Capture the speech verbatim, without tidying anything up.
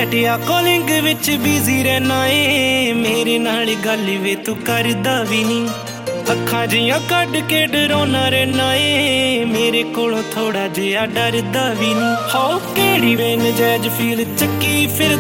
ਘਟਿਆ ਕਾਲਿੰਗ ਵਿੱਚ ਬਿਜ਼ੀ ਰਹਿਣਾ ਏ, ਮੇਰੇ ਨਾਲ ਗੱਲ ਵੇ ਤੂੰ ਕਰਦਾ ਵੀ ਨਹੀਂ। ਅੱਖਾਂ ਜਿਹੀਆਂ ਕੱਢ ਕੇ ਡਰਾਉਣਾ ਰਹਿਣਾ ਏ, ਮੇਰੇ ਕੋਲੋਂ ਥੋੜਾ ਜਿਹਾ ਡਰਦਾ ਵੀ ਨਹੀਂ। ਹੋ ਕਿਹੜੀ ਵੇ ਨਜਾਇਜ਼ ਫੀਲ ਚੱਕੀ ਫਿਰ